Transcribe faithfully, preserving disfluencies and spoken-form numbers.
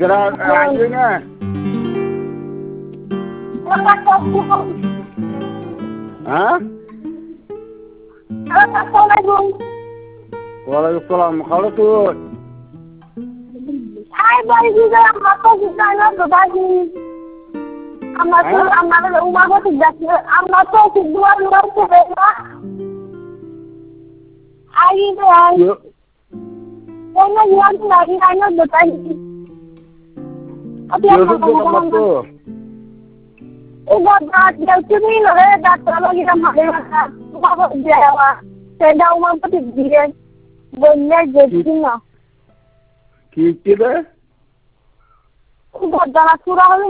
Kira anjingnya. Hah? Assalamualaikum. Waalaikumsalam. Kalau tuh. Hai bari juga apa kita nak berbagi. Amat tu amat rumah aku tidak amat tu kedua luar sebela. Hari tu hari. Kena yang lagi hanya berbagi. Apa yang Yo tu kamu tu. Udah dah dia curi lah dah kalau kita makan makan. Apa dia awak. Saya umam pun dia. Boleh jadi na. Kita. Udah dah surah